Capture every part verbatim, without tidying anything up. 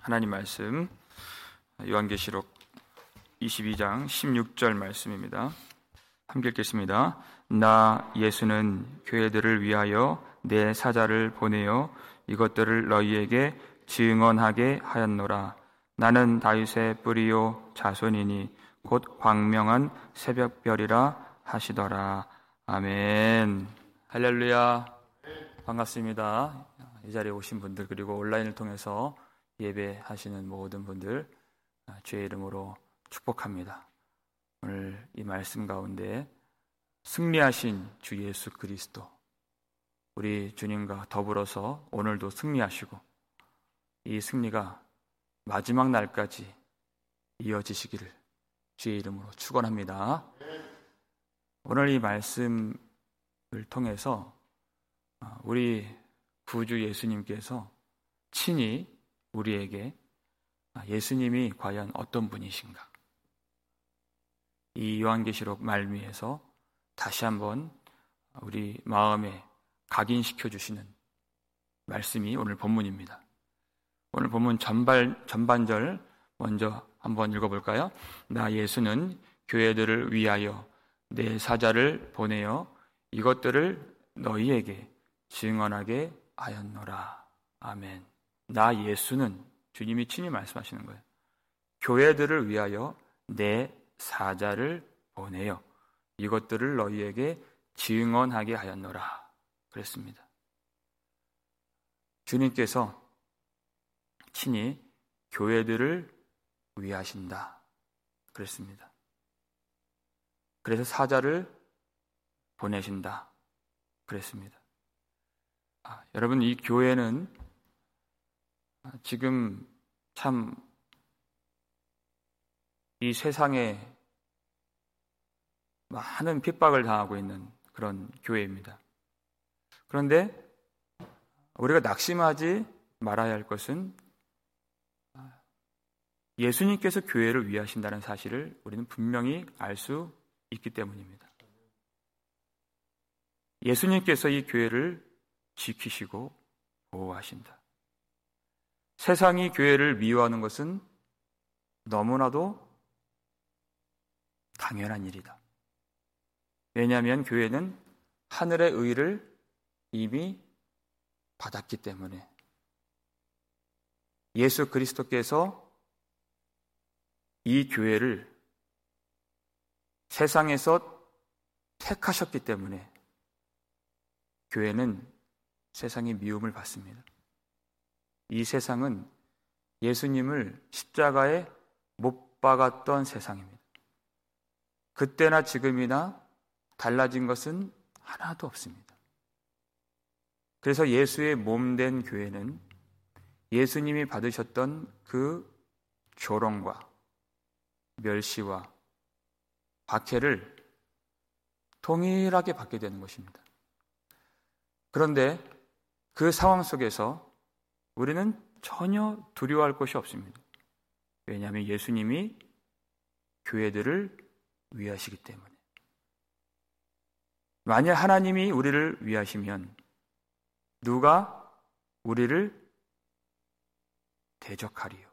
하나님 말씀 요한계시록 이십이 장 십육 절 말씀입니다. 함께 읽겠습니다. 나 예수는 교회들을 위하여 내 사자를 보내어 이것들을 너희에게 증언하게 하였노라. 나는 다윗의 뿌리요 자손이니 곧 광명한 새벽별이라 하시더라. 아멘. 할렐루야. 반갑습니다. 이 자리에 오신 분들, 그리고 온라인을 통해서 예배하시는 모든 분들 주의 이름으로 축복합니다. 오늘 이 말씀 가운데 승리하신 주 예수 그리스도, 우리 주님과 더불어서 오늘도 승리하시고 이 승리가 마지막 날까지 이어지시기를 주의 이름으로 축원합니다. 오늘 이 말씀을 통해서 우리 구주 예수님께서 친히 우리에게 예수님이 과연 어떤 분이신가, 이 요한계시록 말미에서 다시 한번 우리 마음에 각인시켜 주시는 말씀이 오늘 본문입니다. 오늘 본문 전반, 전반절 먼저 한번 읽어볼까요? 나 예수는 교회들을 위하여 내 사자를 보내어 이것들을 너희에게 증언하게 하였노라. 아멘. 나 예수는, 주님이 친히 말씀하시는 거예요. 교회들을 위하여 내 사자를 보내어 이것들을 너희에게 증언하게 하였노라 그랬습니다. 주님께서 친히 교회들을 위하신다 그랬습니다. 그래서 사자를 보내신다 그랬습니다. 아, 여러분, 이 교회는 지금 참 이 세상에 많은 핍박을 당하고 있는 그런 교회입니다. 그런데 우리가 낙심하지 말아야 할 것은 예수님께서 교회를 위하신다는 사실을 우리는 분명히 알 수 있기 때문입니다. 예수님께서 이 교회를 지키시고 보호하신다. 세상이 교회를 미워하는 것은 너무나도 당연한 일이다. 왜냐하면 교회는 하늘의 의를 이미 받았기 때문에, 예수 그리스도께서 이 교회를 세상에서 택하셨기 때문에 교회는 세상의 미움을 받습니다. 이 세상은 예수님을 십자가에 못 박았던 세상입니다. 그때나 지금이나 달라진 것은 하나도 없습니다. 그래서 예수의 몸된 교회는 예수님이 받으셨던 그 조롱과 멸시와 박해를 동일하게 받게 되는 것입니다. 그런데 그 상황 속에서 우리는 전혀 두려워할 것이 없습니다. 왜냐하면 예수님이 교회들을 위하시기 때문에. 만약 하나님이 우리를 위하시면 누가 우리를 대적하리요?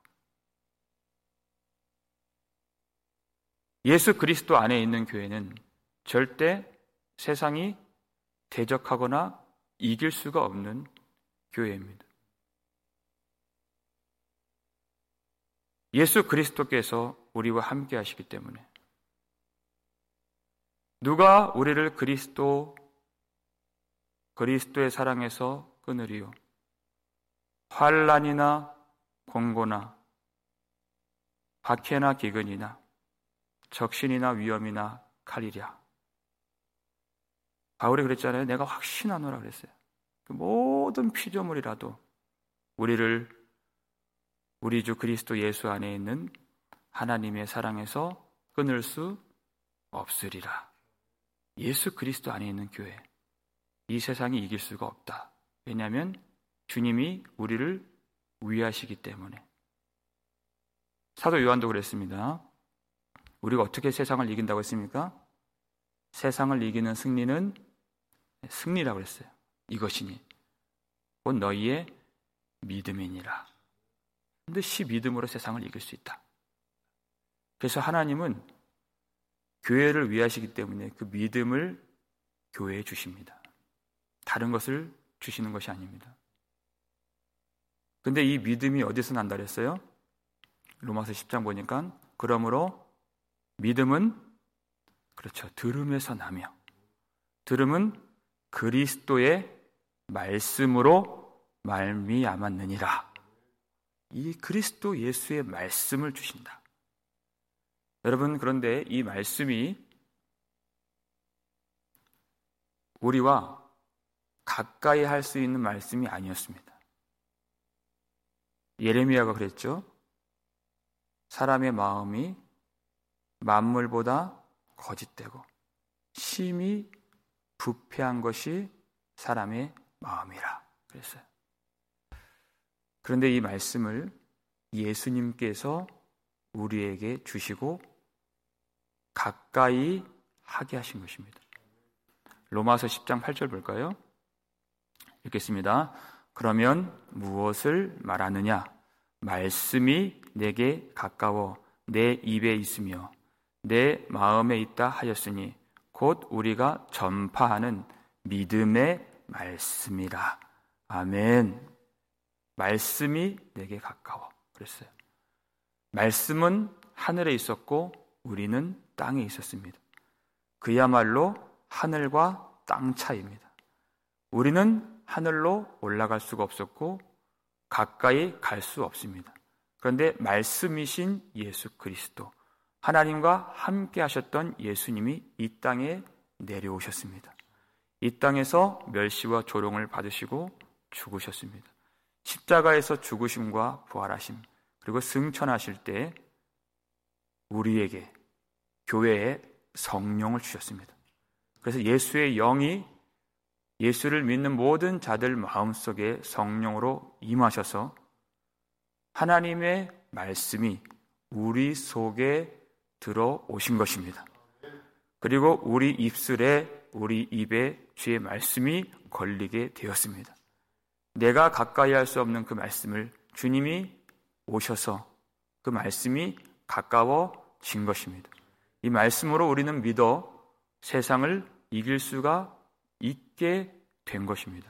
예수 그리스도 안에 있는 교회는 절대 세상이 대적하거나 이길 수가 없는 교회입니다. 예수 그리스도께서 우리와 함께 하시기 때문에 누가 우리를 그리스도, 그리스도의 사랑에서 끊으리요? 환난이나 공고나 박해나 기근이나 적신이나 위험이나 칼이랴. 바울이 그랬잖아요. 내가 확신하노라 그랬어요. 그 모든 피조물이라도 우리를 우리 주 그리스도 예수 안에 있는 하나님의 사랑에서 끊을 수 없으리라. 예수 그리스도 안에 있는 교회, 이 세상이 이길 수가 없다. 왜냐하면 주님이 우리를 위하시기 때문에. 사도 요한도 그랬습니다. 우리가 어떻게 세상을 이긴다고 했습니까? 세상을 이기는 승리는 승리라고 했어요. 이것이니 곧 너희의 믿음이니라. 반드시 믿음으로 세상을 이길 수 있다. 그래서 하나님은 교회를 위하시기 때문에 그 믿음을 교회에 주십니다. 다른 것을 주시는 것이 아닙니다. 근데 이 믿음이 어디서 난다 그랬어요? 로마서 십 장 보니까 그러므로 믿음은 그렇죠. 들음에서 나며 들음은 그리스도의 말씀으로 말미암았느니라. 이 그리스도 예수의 말씀을 주신다. 여러분, 그런데 이 말씀이 우리와 가까이 할 수 있는 말씀이 아니었습니다. 예레미야가 그랬죠. 사람의 마음이 만물보다 거짓되고 심히 부패한 것이 사람의 마음이라 그랬어요. 그런데 이 말씀을 예수님께서 우리에게 주시고 가까이 하게 하신 것입니다. 로마서 십 장 팔 절 볼까요? 읽겠습니다. 그러면 무엇을 말하느냐? 말씀이 내게 가까워 내 입에 있으며 내 마음에 있다 하였으니 곧 우리가 전파하는 믿음의 말씀이라. 아멘. 말씀이 내게 가까워 그랬어요. 말씀은 하늘에 있었고 우리는 땅에 있었습니다. 그야말로 하늘과 땅 차이입니다. 우리는 하늘로 올라갈 수가 없었고 가까이 갈 수 없습니다. 그런데 말씀이신 예수 그리스도, 하나님과 함께 하셨던 예수님이 이 땅에 내려오셨습니다. 이 땅에서 멸시와 조롱을 받으시고 죽으셨습니다. 십자가에서 죽으심과 부활하심, 그리고 승천하실 때 우리에게 교회에 성령을 주셨습니다. 그래서 예수의 영이 예수를 믿는 모든 자들 마음속에 성령으로 임하셔서 하나님의 말씀이 우리 속에 들어오신 것입니다. 그리고 우리 입술에, 우리 입에 주의 말씀이 걸리게 되었습니다. 내가 가까이 할 수 없는 그 말씀을 주님이 오셔서 그 말씀이 가까워진 것입니다. 이 말씀으로 우리는 믿어 세상을 이길 수가 있게 된 것입니다.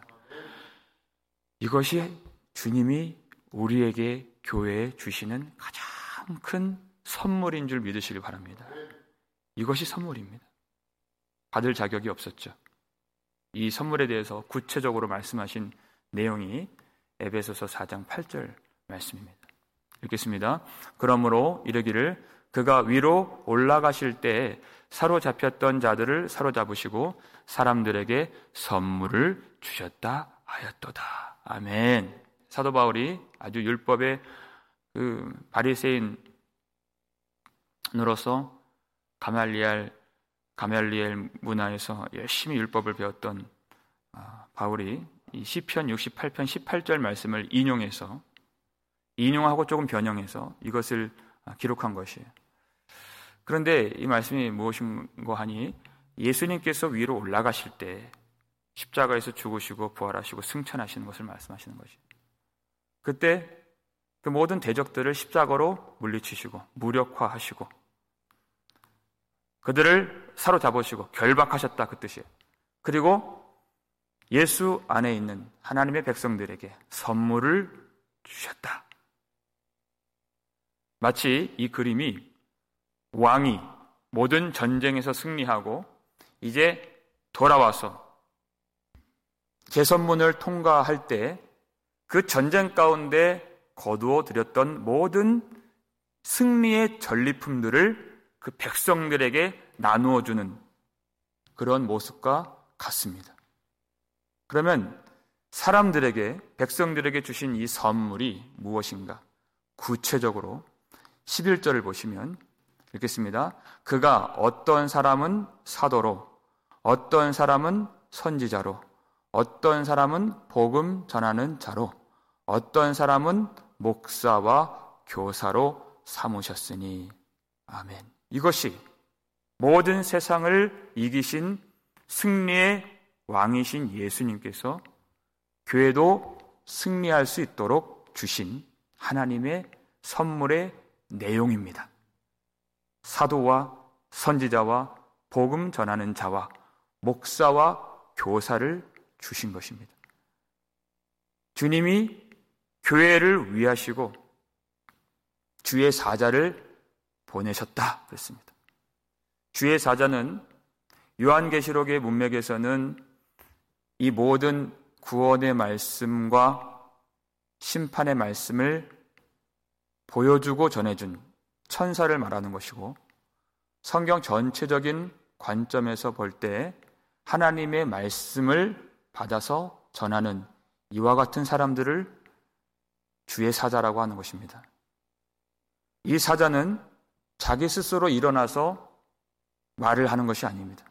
이것이 주님이 우리에게 교회에 주시는 가장 큰 선물인 줄 믿으시길 바랍니다. 이것이 선물입니다. 받을 자격이 없었죠. 이 선물에 대해서 구체적으로 말씀하신 내용이 에베소서 사 장 팔 절 말씀입니다. 읽겠습니다. 그러므로 이르기를 그가 위로 올라가실 때에 사로잡혔던 자들을 사로잡으시고 사람들에게 선물을 주셨다 하였도다. 아멘. 사도 바울이 아주 율법의 그 바리새인으로서 가말리엘 가말리엘 문화에서 열심히 율법을 배웠던 바울이 이 시편 육십팔 편 십팔 절 말씀을 인용해서 인용하고 조금 변형해서 이것을 기록한 것이에요. 그런데 이 말씀이 무엇인고 하니 예수님께서 위로 올라가실 때 십자가에서 죽으시고 부활하시고 승천하시는 것을 말씀하시는 것이에요. 그때 그 모든 대적들을 십자가로 물리치시고 무력화하시고 그들을 사로잡으시고 결박하셨다 그 뜻이에요. 그리고 예수 안에 있는 하나님의 백성들에게 선물을 주셨다. 마치 이 그림이 왕이 모든 전쟁에서 승리하고 이제 돌아와서 개선문을 통과할 때 그 전쟁 가운데 거두어 들였던 모든 승리의 전리품들을 그 백성들에게 나누어 주는 그런 모습과 같습니다. 그러면 사람들에게, 백성들에게 주신 이 선물이 무엇인가? 구체적으로 십일 절을 보시면 읽겠습니다. 그가 어떤 사람은 사도로, 어떤 사람은 선지자로, 어떤 사람은 복음 전하는 자로, 어떤 사람은 목사와 교사로 삼으셨으니. 아멘. 이것이 모든 세상을 이기신 승리의 왕이신 예수님께서 교회도 승리할 수 있도록 주신 하나님의 선물의 내용입니다. 사도와 선지자와 복음 전하는 자와 목사와 교사를 주신 것입니다. 주님이 교회를 위하시고 주의 사자를 보내셨다 그랬습니다. 주의 사자는 요한계시록의 문맥에서는 이 모든 구원의 말씀과 심판의 말씀을 보여주고 전해준 천사를 말하는 것이고, 성경 전체적인 관점에서 볼 때 하나님의 말씀을 받아서 전하는 이와 같은 사람들을 주의 사자라고 하는 것입니다. 이 사자는 자기 스스로 일어나서 말을 하는 것이 아닙니다.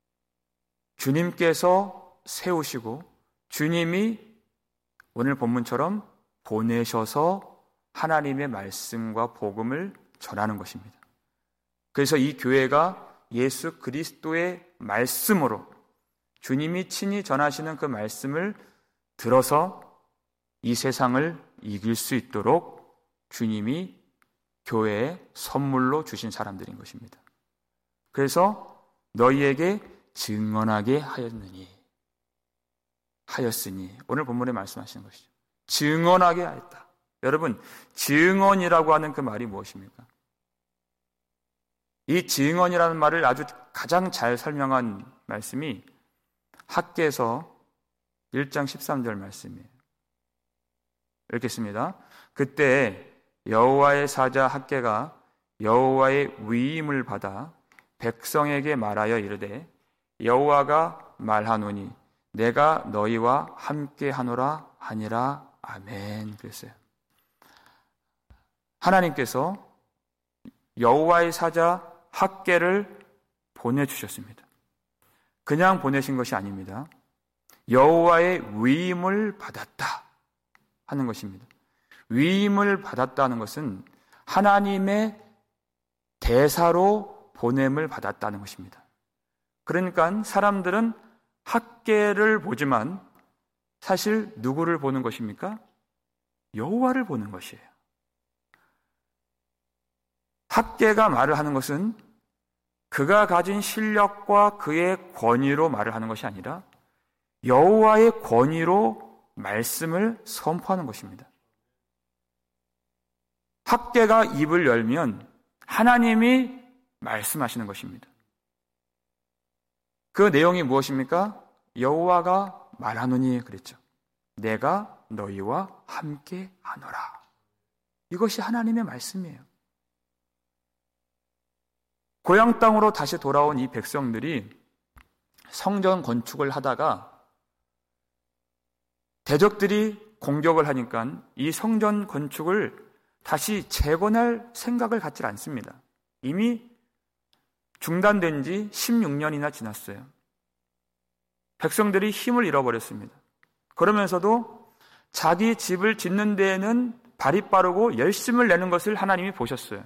주님께서 세우시고 주님이 오늘 본문처럼 보내셔서 하나님의 말씀과 복음을 전하는 것입니다. 그래서 이 교회가 예수 그리스도의 말씀으로 주님이 친히 전하시는 그 말씀을 들어서 이 세상을 이길 수 있도록 주님이 교회에 선물로 주신 사람들인 것입니다. 그래서 너희에게 증언하게 하였느니 하였으니 오늘 본문에 말씀하시는 것이죠. 증언하게 하였다. 여러분, 증언이라고 하는 그 말이 무엇입니까? 이 증언이라는 말을 아주 가장 잘 설명한 말씀이 학개서 일 장 십삼 절 말씀이에요. 읽겠습니다. 그때 여호와의 사자 학개가 여호와의 위임을 받아 백성에게 말하여 이르되 여호와가 말하노니 내가 너희와 함께 하노라 하니라. 아멘. 그랬어요. 하나님께서 여호와의 사자 학개를 보내주셨습니다. 그냥 보내신 것이 아닙니다. 여호와의 위임을 받았다 하는 것입니다. 위임을 받았다는 것은 하나님의 대사로 보냄을 받았다는 것입니다. 그러니까 사람들은 학개를 보지만 사실 누구를 보는 것입니까? 여호와를 보는 것이에요. 학개가 말을 하는 것은 그가 가진 실력과 그의 권위로 말을 하는 것이 아니라 여호와의 권위로 말씀을 선포하는 것입니다. 학개가 입을 열면 하나님이 말씀하시는 것입니다. 그 내용이 무엇입니까? 여호와가 말하노니 그랬죠. 내가 너희와 함께 하노라. 이것이 하나님의 말씀이에요. 고향 땅으로 다시 돌아온 이 백성들이 성전 건축을 하다가 대적들이 공격을 하니까 이 성전 건축을 다시 재건할 생각을 갖지 않습니다. 이미 중단된 지 십육 년이나 지났어요. 백성들이 힘을 잃어버렸습니다. 그러면서도 자기 집을 짓는 데에는 발이 빠르고 열심을 내는 것을 하나님이 보셨어요.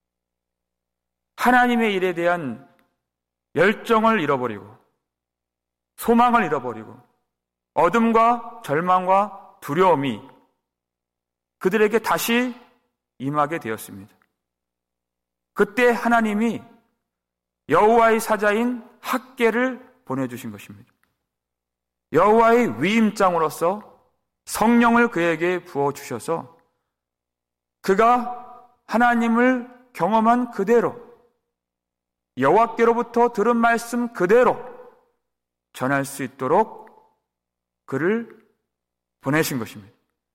하나님의 일에 대한 열정을 잃어버리고 소망을 잃어버리고 어둠과 절망과 두려움이 그들에게 다시 임하게 되었습니다. 그때 하나님이 여호와의 사자인 학개를 보내주신 것입니다. 여호와의 위임장으로서 성령을 그에게 부어주셔서 그가 하나님을 경험한 그대로 여호와께로부터 들은 말씀 그대로 전할 수 있도록 그를 보내신 것입니다.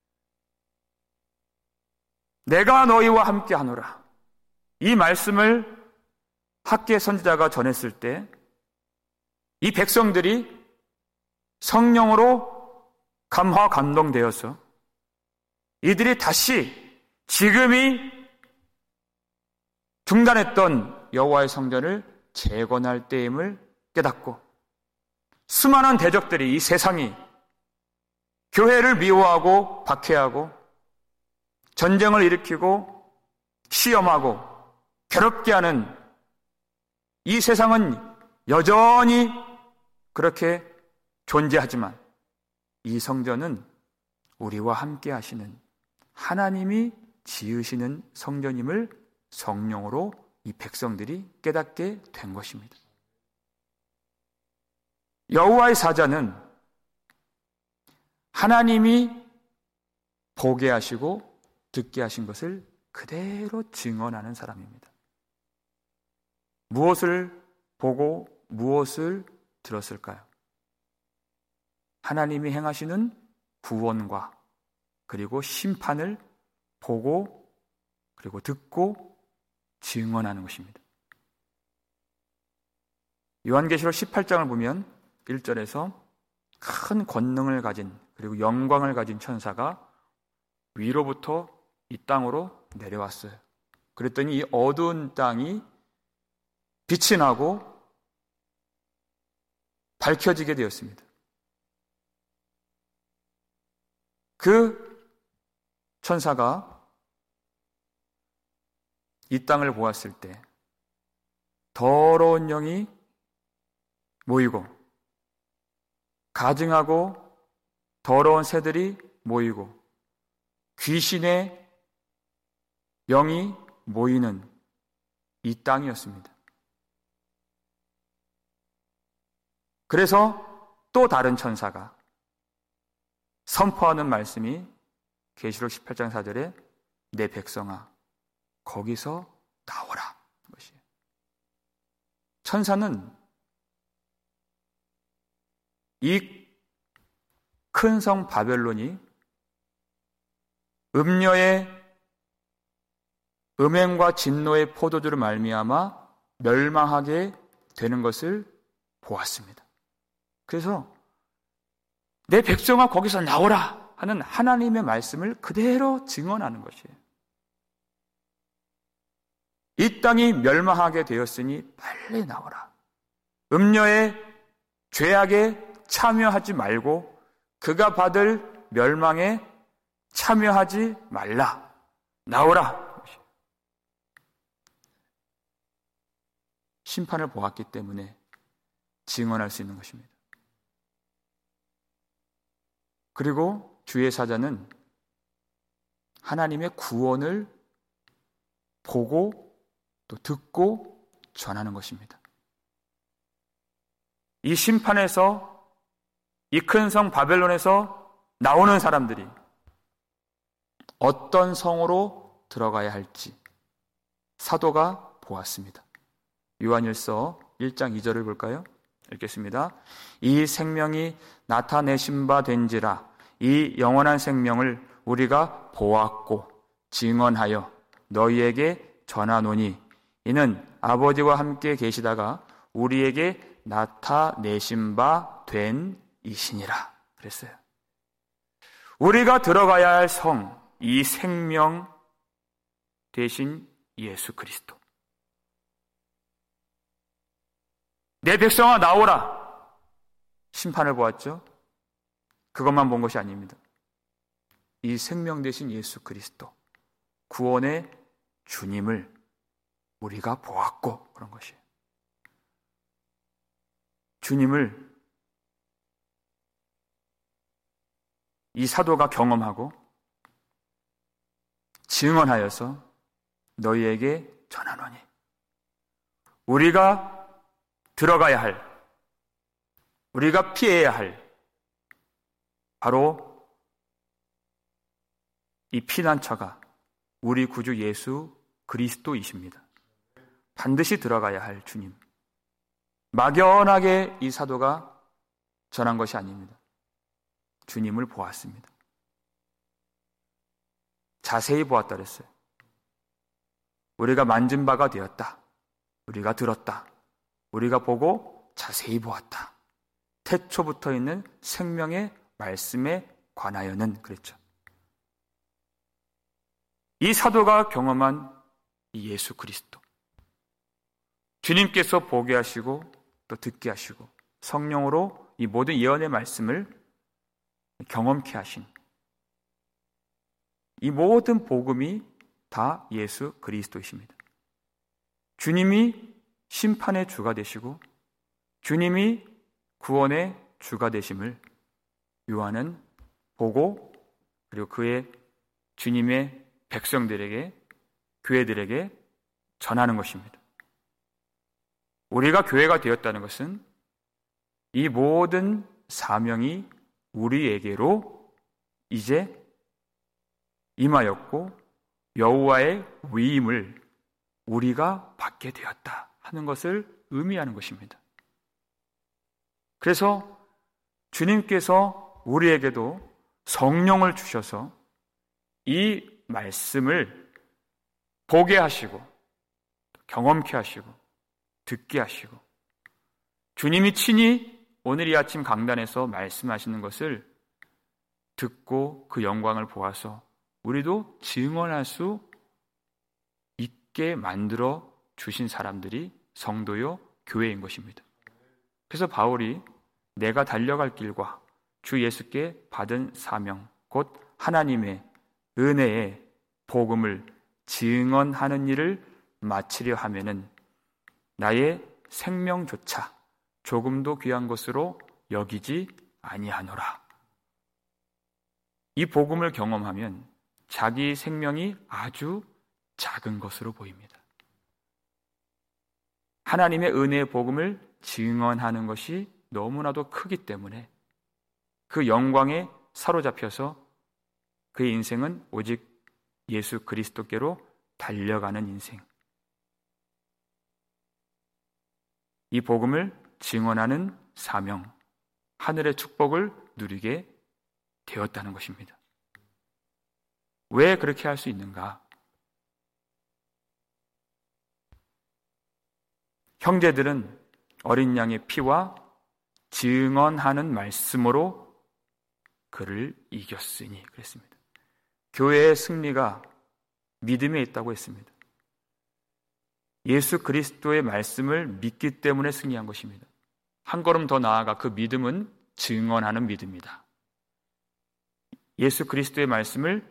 내가 너희와 함께 하노라. 이 말씀을 학개 선지자가 전했을 때 이 백성들이 성령으로 감화 감동되어서 이들이 다시 지금이 중단했던 여호와의 성전을 재건할 때임을 깨닫고 수많은 대적들이 이 세상이 교회를 미워하고 박해하고 전쟁을 일으키고 시험하고 괴롭게 하는 이 세상은 여전히 그렇게 존재하지만 이 성전은 우리와 함께 하시는 하나님이 지으시는 성전임을 성령으로 이 백성들이 깨닫게 된 것입니다. 여호와의 사자는 하나님이 보게 하시고 듣게 하신 것을 그대로 증언하는 사람입니다. 무엇을 보고 무엇을 들었을까요? 하나님이 행하시는 구원과 그리고 심판을 보고 그리고 듣고 증언하는 것입니다. 요한계시록 십팔 장을 보면 일 절에서 큰 권능을 가진 그리고 영광을 가진 천사가 위로부터 이 땅으로 내려왔어요. 그랬더니 이 어두운 땅이 빛이 나고 밝혀지게 되었습니다. 그 천사가 이 땅을 보았을 때 더러운 영이 모이고 가증하고 더러운 새들이 모이고 귀신의 영이 모이는 이 땅이었습니다. 그래서 또 다른 천사가 선포하는 말씀이 계시록 십팔 장 사 절에 내 백성아 거기서 나오라 것이에요. 천사는 이 큰 성 바벨론이 음녀의 음행과 진노의 포도주를 말미암아 멸망하게 되는 것을 보았습니다. 그래서 내 백성아 거기서 나오라 하는 하나님의 말씀을 그대로 증언하는 것이에요. 이 땅이 멸망하게 되었으니 빨리 나오라. 음녀의 죄악에 참여하지 말고 그가 받을 멸망에 참여하지 말라. 나오라. 심판을 보았기 때문에 증언할 수 있는 것입니다. 그리고 주의 사자는 하나님의 구원을 보고 또 듣고 전하는 것입니다. 이 심판에서 이 큰 성 바벨론에서 나오는 사람들이 어떤 성으로 들어가야 할지 사도가 보았습니다. 요한일서 일 장 이 절을 볼까요? 읽겠습니다. 이 생명이 나타내신 바 된지라 이 영원한 생명을 우리가 보았고 증언하여 너희에게 전하노니 이는 아버지와 함께 계시다가 우리에게 나타내신 바 된 이시니라 그랬어요. 우리가 들어가야 할 성, 이 생명 대신 예수 그리스도. 내 백성아 나오라. 심판을 보았죠? 그것만 본 것이 아닙니다. 이 생명 대신 예수 그리스도, 구원의 주님을 우리가 보았고 그런 것이에요. 주님을 이 사도가 경험하고 증언하여서 너희에게 전하노니 우리가 들어가야 할, 우리가 피해야 할 바로 이 피난처가 우리 구주 예수 그리스도이십니다. 반드시 들어가야 할 주님. 막연하게 이 사도가 전한 것이 아닙니다. 주님을 보았습니다. 자세히 보았다 그랬어요. 우리가 만진 바가 되었다. 우리가 들었다. 우리가 보고 자세히 보았다. 태초부터 있는 생명의 말씀에 관하여는 그랬죠. 이 사도가 경험한 이 예수 그리스도, 주님께서 보게 하시고 또 듣게 하시고 성령으로 이 모든 예언의 말씀을 경험케 하신 이 모든 복음이 다 예수 그리스도이십니다. 주님이 심판의 주가 되시고 주님이 구원의 주가 되심을 요한은 보고 그리고 그의 주님의 백성들에게, 교회들에게 전하는 것입니다. 우리가 교회가 되었다는 것은 이 모든 사명이 우리에게로 이제 임하였고 여호와의 위임을 우리가 받게 되었다 하는 것을 의미하는 것입니다. 그래서 주님께서 우리에게도 성령을 주셔서 이 말씀을 보게 하시고 경험케 하시고 듣게 하시고 주님이 친히 오늘 이 아침 강단에서 말씀하시는 것을 듣고 그 영광을 보아서 우리도 증언할 수 있게 만들어 주신 사람들이 성도요 교회인 것입니다. 그래서 바울이 내가 달려갈 길과 주 예수께 받은 사명 곧 하나님의 은혜의 복음을 증언하는 일을 마치려 하면은 나의 생명조차 조금도 귀한 것으로 여기지 아니하노라. 이 복음을 경험하면 자기 생명이 아주 작은 것으로 보입니다. 하나님의 은혜의 복음을 증언하는 것이 너무나도 크기 때문에 그 영광에 사로잡혀서 그의 인생은 오직 예수 그리스도께로 달려가는 인생. 이 복음을 증언하는 사명, 하늘의 축복을 누리게 되었다는 것입니다. 왜 그렇게 할 수 있는가? 형제들은 어린 양의 피와 증언하는 말씀으로 그를 이겼으니 그랬습니다. 교회의 승리가 믿음에 있다고 했습니다. 예수 그리스도의 말씀을 믿기 때문에 승리한 것입니다. 한 걸음 더 나아가 그 믿음은 증언하는 믿음이다. 예수 그리스도의 말씀을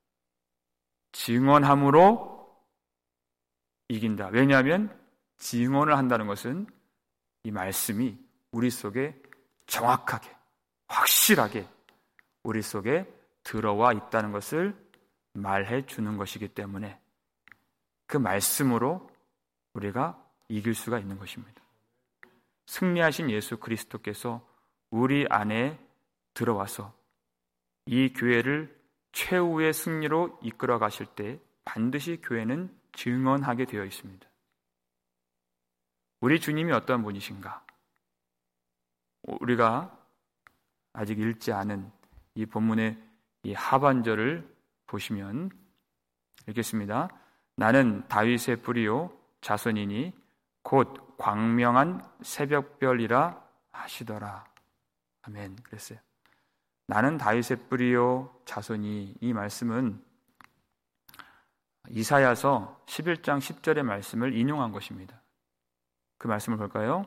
증언함으로 이긴다. 왜냐하면 증언을 한다는 것은 이 말씀이 우리 속에 정확하게, 확실하게 우리 속에 들어와 있다는 것을 말해 주는 것이기 때문에 그 말씀으로 우리가 이길 수가 있는 것입니다. 승리하신 예수 그리스도께서 우리 안에 들어와서 이 교회를 최후의 승리로 이끌어 가실 때 반드시 교회는 증언하게 되어 있습니다. 우리 주님이 어떠한 분이신가? 우리가 아직 읽지 않은 이 본문의 이 하반절을 보시면 읽겠습니다. 나는 다윗의 뿌리요 자손이니 곧 광명한 새벽별이라 하시더라. 아멘. 그랬어요. 나는 다윗의 뿌리요 자손이, 이 말씀은 이사야서 십일 장 십 절의 말씀을 인용한 것입니다. 그 말씀을 볼까요?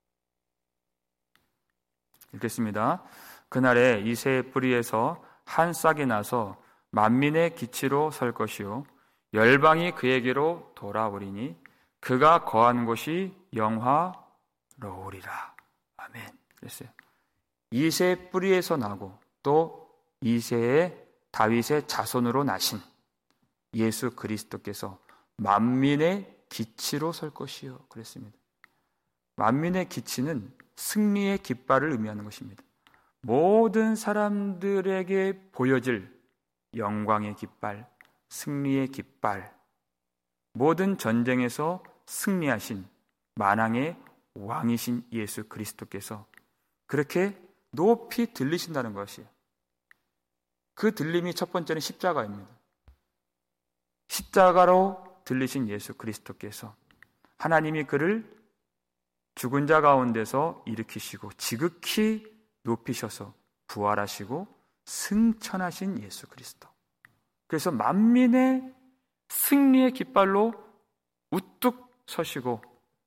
읽겠습니다. 그날에 이새의 뿌리에서 한 싹이 나서 만민의 기치로 설 것이요 열방이 그에게로 돌아오리니 그가 거한 곳이 영화로우리라. 아멘. 그랬어요. 이새의 뿌리에서 나고 또 이새의 다윗의 자손으로 나신 예수 그리스도께서 만민의 기치로 설 것이요 그랬습니다. 만민의 기치는 승리의 깃발을 의미하는 것입니다. 모든 사람들에게 보여질 영광의 깃발, 승리의 깃발, 모든 전쟁에서 승리하신 만왕의 왕이신 예수 그리스도께서 그렇게 높이 들리신다는 것이에요. 그 들림이 첫 번째는 십자가입니다. 십자가로 들리신 예수 그리스도께서 하나님이 그를 죽은 자 가운데서 일으키시고 지극히 높이셔서 부활하시고 승천하신 예수 그리스도. 그래서 만민의 승리의 깃발로 우뚝 서시고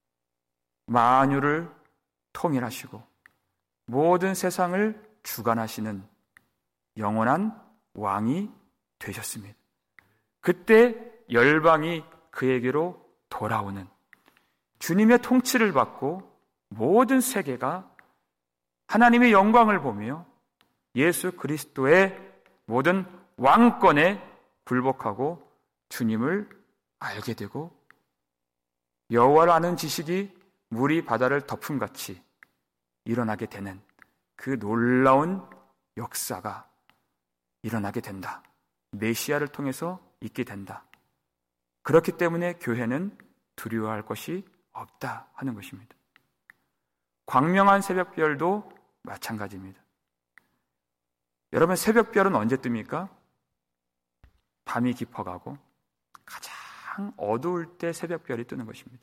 만유를 통일하시고 모든 세상을 주관하시는 영원한 왕이 되셨습니다. 그때 열방이 그에게로 돌아오는 주님의 통치를 받고 모든 세계가 하나님의 영광을 보며 예수 그리스도의 모든 왕권에 굴복하고 주님을 알게 되고 여호와를 아는 지식이 물이 바다를 덮음같이 일어나게 되는 그 놀라운 역사가 일어나게 된다. 메시아를 통해서 있게 된다. 그렇기 때문에 교회는 두려워할 것이 없다 하는 것입니다. 광명한 새벽별도 마찬가지입니다. 여러분, 새벽별은 언제 뜹니까? 밤이 깊어가고 가장 어두울 때 새벽별이 뜨는 것입니다.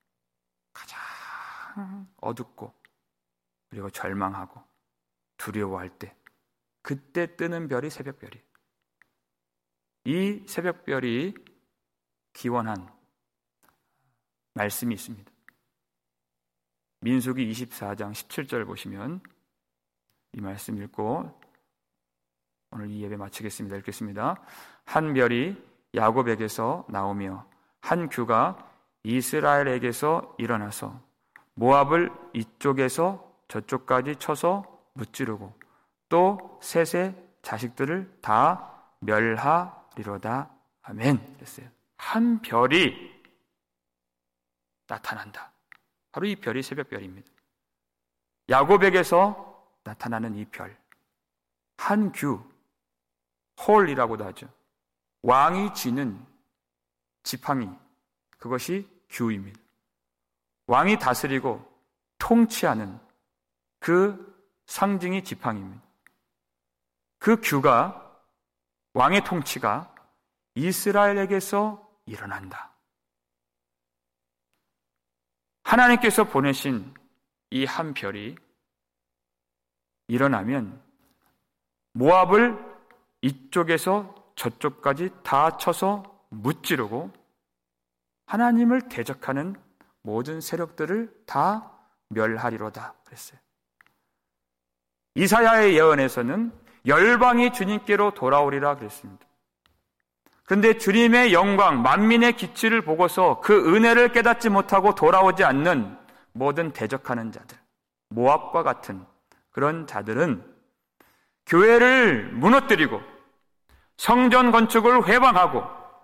가장 어둡고 그리고 절망하고 두려워할 때 그때 뜨는 별이 새벽별이에요. 이 새벽별이 기원한 말씀이 있습니다. 민수기 이십사 장 십칠 절 보시면 이 말씀 읽고 오늘 이 예배 마치겠습니다. 읽겠습니다. 한 별이 야곱에게서 나오며 한 규가 이스라엘에게서 일어나서 모압을 이쪽에서 저쪽까지 쳐서 무찌르고 또 셋의 자식들을 다 멸하리로다. 아멘. 그랬어요. 한 별이 나타난다. 바로 이 별이 새벽별입니다. 야곱에게서 나타나는 이 별, 한 규, 홀이라고도 하죠. 왕이 쥐는 지팡이, 그것이 규입니다. 왕이 다스리고 통치하는 그 상징이 지팡이입니다. 그 규가, 왕의 통치가 이스라엘에게서 일어난다. 하나님께서 보내신 이 한 별이 일어나면 모압을 이쪽에서 저쪽까지 다 쳐서 무찌르고 하나님을 대적하는 모든 세력들을 다 멸하리로다 그랬어요. 이사야의 예언에서는 열방이 주님께로 돌아오리라 그랬습니다. 그런데 주님의 영광, 만민의 기치를 보고서 그 은혜를 깨닫지 못하고 돌아오지 않는 모든 대적하는 자들, 모압과 같은 그런 자들은 교회를 무너뜨리고 성전 건축을 회방하고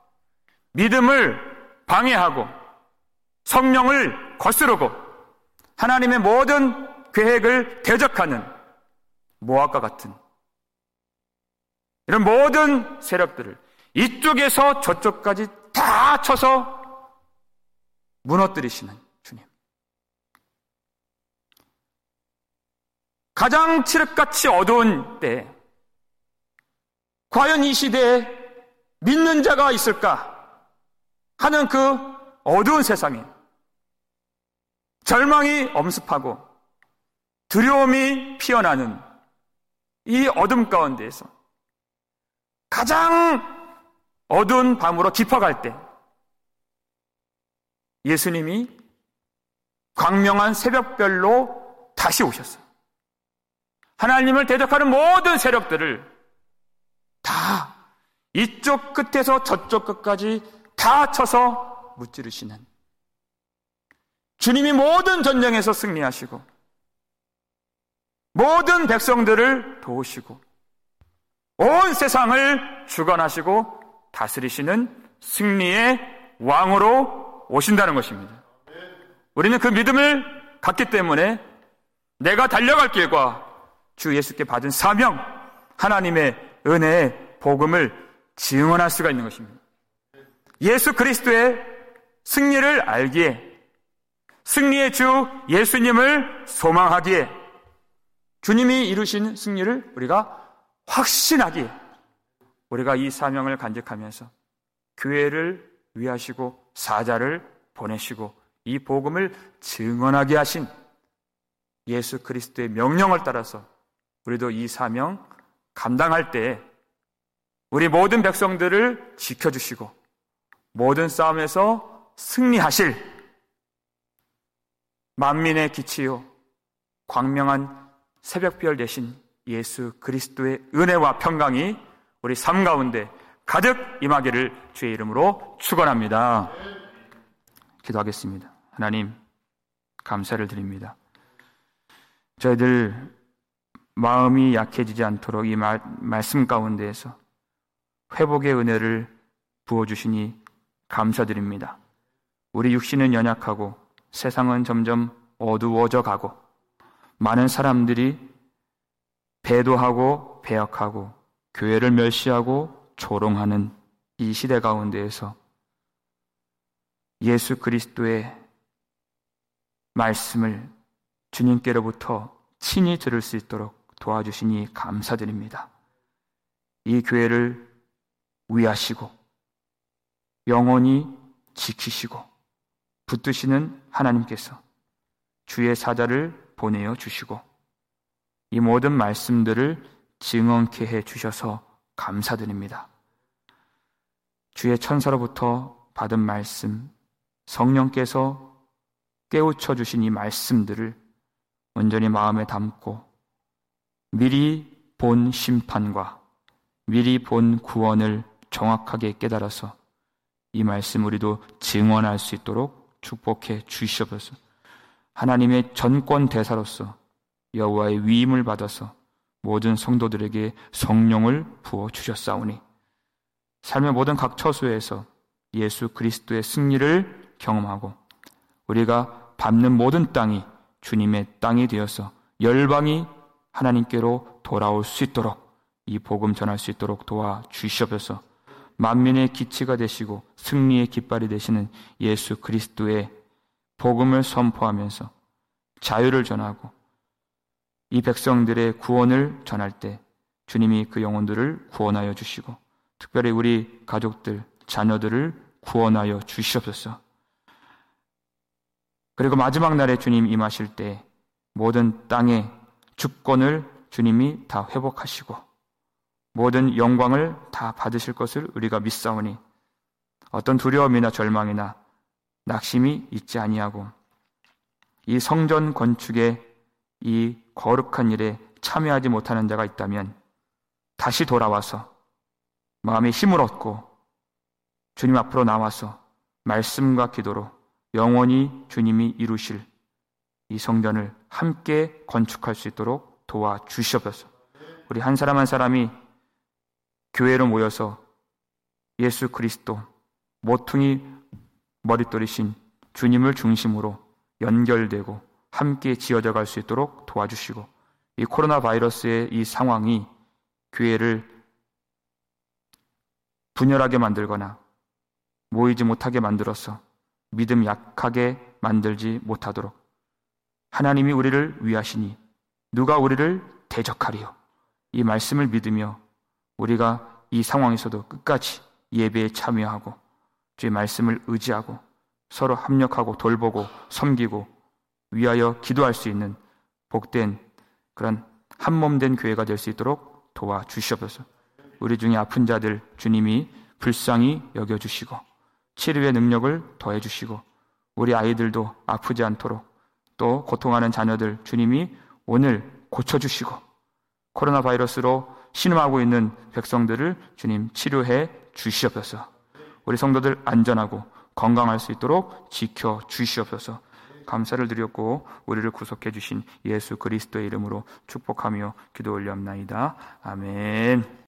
믿음을 방해하고 성령을 거스르고 하나님의 모든 계획을 대적하는 모압과 같은 이런 모든 세력들을 이쪽에서 저쪽까지 다 쳐서 무너뜨리시는 주님. 가장 칠흑같이 어두운 때 과연 이 시대에 믿는 자가 있을까 하는 그 어두운 세상에 절망이 엄습하고 두려움이 피어나는 이 어둠 가운데에서 가장 어두운 밤으로 깊어갈 때 예수님이 광명한 새벽별로 다시 오셨어요. 하나님을 대적하는 모든 세력들을 다 이쪽 끝에서 저쪽 끝까지 다 쳐서 무찌르시는 주님이 모든 전쟁에서 승리하시고 모든 백성들을 도우시고 온 세상을 주관하시고 다스리시는 승리의 왕으로 오신다는 것입니다. 우리는 그 믿음을 갖기 때문에 내가 달려갈 길과 주 예수께 받은 사명, 하나님의 은혜의 복음을 증언할 수가 있는 것입니다. 예수 그리스도의 승리를 알기에, 승리의 주 예수님을 소망하기에, 주님이 이루신 승리를 우리가 확신하기에 우리가 이 사명을 간직하면서 교회를 위하시고 사자를 보내시고 이 복음을 증언하게 하신 예수 그리스도의 명령을 따라서 우리도 이 사명 감당할 때에 우리 모든 백성들을 지켜주시고 모든 싸움에서 승리하실 만민의 기치요 광명한 새벽별 되신 예수 그리스도의 은혜와 평강이 우리 삶 가운데 가득 임하기를 주의 이름으로 축원합니다. 기도하겠습니다. 하나님, 감사를 드립니다. 저희들 마음이 약해지지 않도록 이 말, 말씀 가운데에서 회복의 은혜를 부어주시니 감사드립니다. 우리 육신은 연약하고 세상은 점점 어두워져 가고 많은 사람들이 배도하고 배역하고 교회를 멸시하고 조롱하는 이 시대 가운데에서 예수 그리스도의 말씀을 주님께로부터 친히 들을 수 있도록 도와주시니 감사드립니다. 이 교회를 위하시고 영원히 지키시고 붙드시는 하나님께서 주의 사자를 보내어 주시고 이 모든 말씀들을 증언케 해 주셔서 감사드립니다. 주의 천사로부터 받은 말씀, 성령께서 깨우쳐 주신 이 말씀들을 온전히 마음에 담고 미리 본 심판과 미리 본 구원을 정확하게 깨달아서 이 말씀 우리도 증언할 수 있도록 축복해 주시옵소서. 하나님의 전권 대사로서 여호와의 위임을 받아서 모든 성도들에게 성령을 부어 주셨사오니 삶의 모든 각 처소에서 예수 그리스도의 승리를 경험하고 우리가 밟는 모든 땅이 주님의 땅이 되어서 열방이 하나님께로 돌아올 수 있도록 이 복음 전할 수 있도록 도와주시옵소서. 만민의 기치가 되시고 승리의 깃발이 되시는 예수 그리스도의 복음을 선포하면서 자유를 전하고 이 백성들의 구원을 전할 때 주님이 그 영혼들을 구원하여 주시고 특별히 우리 가족들, 자녀들을 구원하여 주시옵소서. 그리고 마지막 날에 주님 임하실 때 모든 땅의 주권을 주님이 다 회복하시고 모든 영광을 다 받으실 것을 우리가 믿사오니 어떤 두려움이나 절망이나 낙심이 있지 아니하고 이 성전 건축의 이 거룩한 일에 참여하지 못하는 자가 있다면 다시 돌아와서 마음의 힘을 얻고 주님 앞으로 나와서 말씀과 기도로 영원히 주님이 이루실 이 성전을 함께 건축할 수 있도록 도와주시옵소서. 우리 한 사람 한 사람이 교회로 모여서 예수 그리스도 모퉁이 머릿돌이신 주님을 중심으로 연결되고 함께 지어져 갈 수 있도록 도와주시고 이 코로나 바이러스의 이 상황이 교회를 분열하게 만들거나 모이지 못하게 만들어서 믿음 약하게 만들지 못하도록 하나님이 우리를 위하시니 누가 우리를 대적하리요. 이 말씀을 믿으며 우리가 이 상황에서도 끝까지 예배에 참여하고 주의 말씀을 의지하고 서로 합력하고 돌보고 섬기고 위하여 기도할 수 있는 복된 그런 한몸된 교회가 될 수 있도록 도와주시옵소서. 우리 중에 아픈 자들 주님이 불쌍히 여겨주시고 치료의 능력을 더해주시고 우리 아이들도 아프지 않도록 또 고통하는 자녀들 주님이 오늘 고쳐주시고 코로나 바이러스로 신음하고 있는 백성들을 주님 치료해 주시옵소서. 우리 성도들 안전하고 건강할 수 있도록 지켜주시옵소서. 감사를 드렸고 우리를 구속해 주신 예수 그리스도의 이름으로 축복하며 기도 올리옵나이다. 아멘.